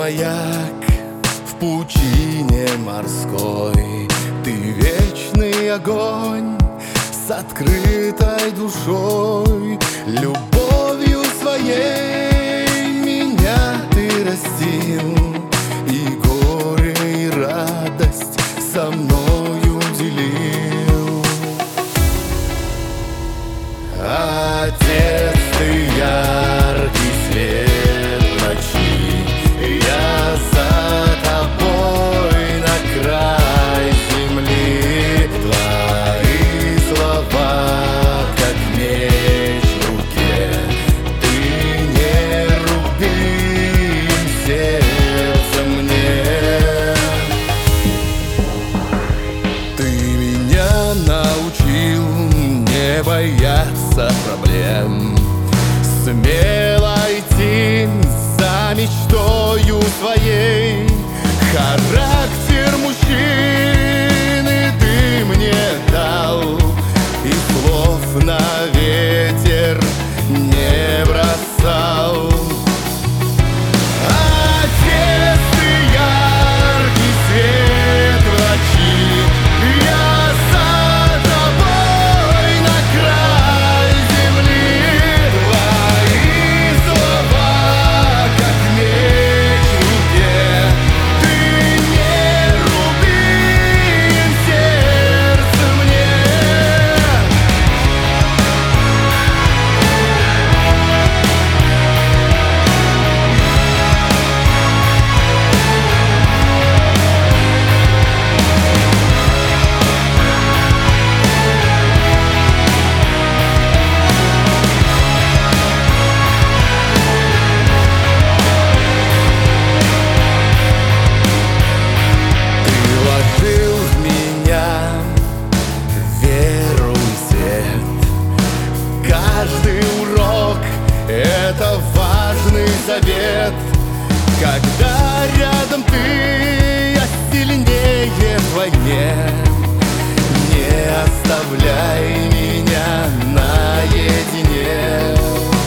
маяк в пучине морской. Ты вечный огонь с открытой душой. Любовью своей меня ты растил, и горе, и радость со мною делил. Отец, ты яркий свет ночи, я за тобой на край земли. Твои слова, как меч в руке, ты не руби им сердце мне. Ты меня научил не бояться проблем, смело идти за мечтою своей. Характер мужчины ты мне дал, и слов на ветер не бросал. Отец, ты яркий свет в ночи, я за тобой на край земли. Твои слова, как меч в руке, ты не руби им сердце мне. Каждый урок — это важный совет. Когда рядом ты, я сильнее в войне. Не оставляй меня наедине.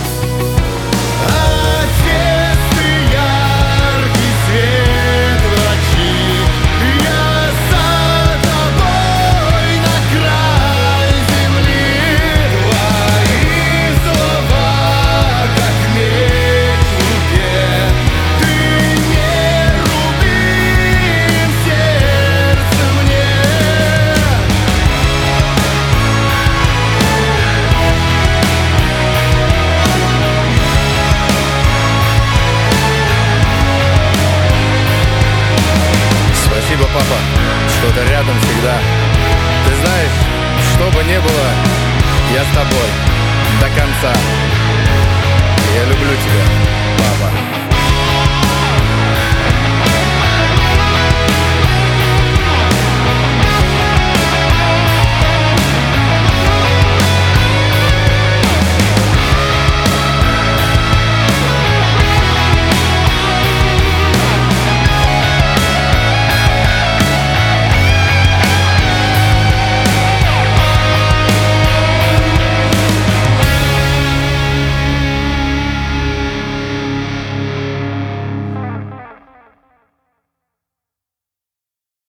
Отец, ты яркий свет в ночи, я за тобой на край земли. Твои слова, как меч в руке, ты не руби им сердце мне. Спасибо, папа, что ты рядом всегда. Ты знаешь, что бы ни было, я с тобой до конца. Я люблю тебя.